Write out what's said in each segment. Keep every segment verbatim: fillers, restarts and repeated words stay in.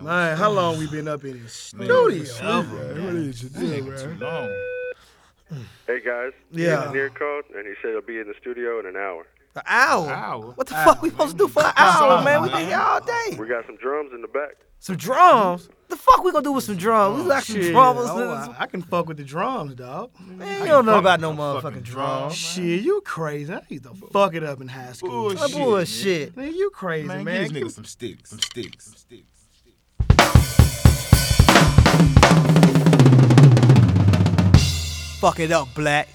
man. Man, how long we been up in this Man, studio? forever, man. man. What is it, This nigga man? too long. Hey guys, Yeah. the engineer called and he said he'll be in the studio in an hour. An hour? Hour? What the Hour, fuck we supposed to do for an hour, man? We been here all day. We got some drums in the back. Some drums? The fuck we gonna do with some drums? we like some Shit, drummers. oh, I, I can fuck with the drums, dog. Man, you don't know about no fucking motherfucking drum, drums. Shit, you crazy. I used to fuck it up in high school. Bullshit. What bullshit? Man, you crazy, Man, man. give these niggas some sticks. Some sticks. Some sticks. Fuck it up, Black.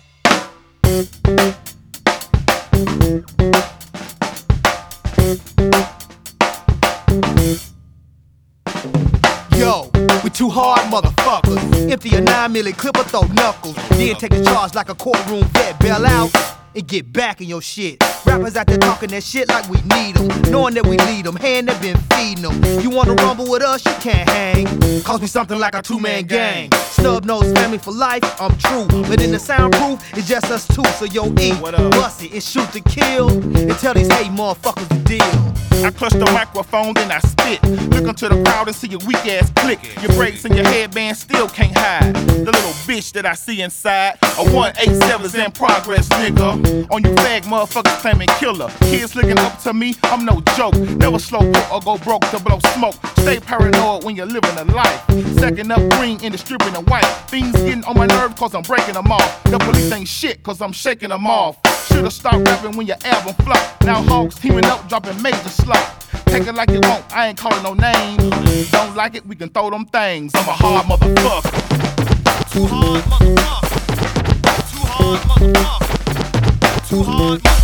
Yo, we two hard motherfuckers. Empty a nine milli clip or throw knuckles. Then take a charge like a courtroom vet. Bail out and get back in your shit. Rappers out there talking that shit like we need them. Knowing that we lead them, hand that been feeding them. You wanna rumble with us, you can't hang. Cost me something like a two-man gang. Snub nose family for life, I'm true. But in the soundproof, it's just us two. So yo, eat, What up? bust it, and shoot to kill. And tell these hate motherfuckers the deal. I clutch the microphone, then I spit. Look into the crowd and see your weak ass click. Your brakes and your headband still can't hide the little bitch that I see inside. A one eighty-seven's in progress, nigga. On you fag motherfuckers claiming killer. Kids looking up to me, I'm no joke. Never slow put or go broke to blow smoke. Stay paranoid when you're living a life. Second up green and distributing white. Things getting on my nerves cause I'm breaking them off. The police ain't shit cause I'm shaking them off. Should've stopped rapping when your album flopped. Now hogs teaming up, dropping major slop. Take it like you want, I ain't calling no names. Don't like it, we can throw them things. I'm a hard motherfucker. Too hard motherfucker. Too hard motherfucker. Too hard motherfucker.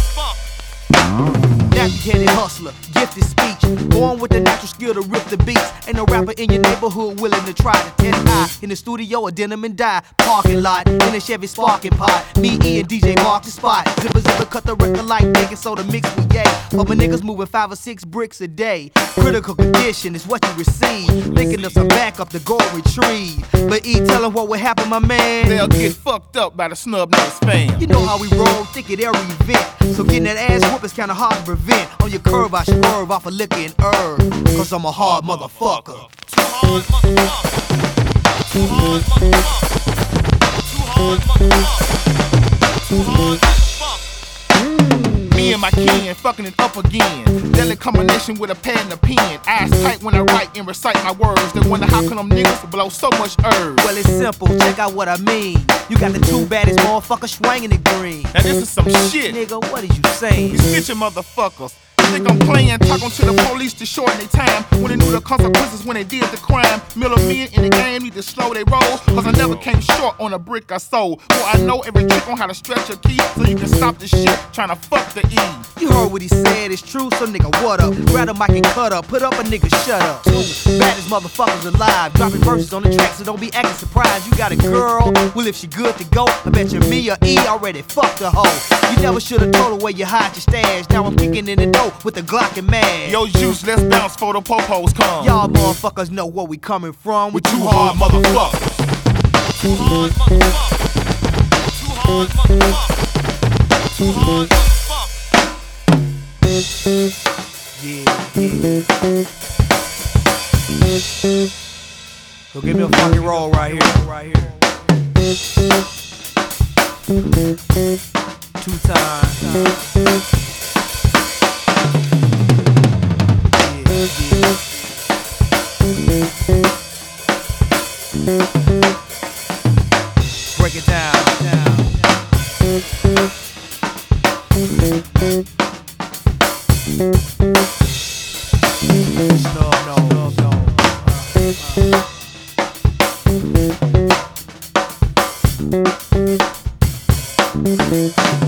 Nappy-headed hustler, gifted speech. Born with the natural skill to rip the beats. Ain't no rapper in your neighborhood willing to try to test high. In the studio, a denim and dye. Parking lot, in a Chevy sparking pot. Me, E, and D J mark the spot. Zipper, zipper, cut the record like bacon soda mix with yay. But my niggas moving five or six bricks a day. Critical condition is what you receive. Thinking of some backup to go retrieve. But E, tell 'em what would happen, my man. They'll get fucked up by the snub nose fam. You know how we roll, think it every event. So getting that ass whoop is kinda hard to prevent. On your curve, I swerve off a liquor and herb. Cause I'm a hard motherfucker. Too hard motherfucker. Too hard motherfucker. Too hard motherfucker. Too hard motherfucker. Me and my kin fucking it up again. Deadly combination with a pad and a pen. Eyes tight when I write and recite my words. They wonder how come them niggas blow so much herb. Well, it's simple, check out what I mean. You got the two baddest motherfuckers swinging the green. Now this is some shit. Nigga, what is you saying? These snitching motherfuckers think I'm playing, talking to the police to shorten their time when they knew the consequences when they did the crime. Miller men in the game need to slow they roll, cause I never came short on a brick I sold. Boy, I know every trick on how to stretch a key so you can stop the shit trying to fuck the E. You heard what he said, it's true, so nigga, what up? Grab a mic and cut up, put up a nigga, shut up. Two baddest motherfuckers alive, dropping verses on the track, so don't be acting surprised. You got a girl, well if she good to go, I bet you me or E already fucked the hoe. You never should've told her where you hide your stash, now I'm peeking in the door with the Glock and mad. Yo, juice, let's bounce for the popos come. Y'all motherfuckers know where we coming from. We too hard motherfuckers. Too hard motherfuckers. Too hard motherfuckers. Too hard motherfuckers. Yeah, yeah. So give me a fucking roll right here, right here. Two times. Break it down, down. No, no, no, no. Uh, uh.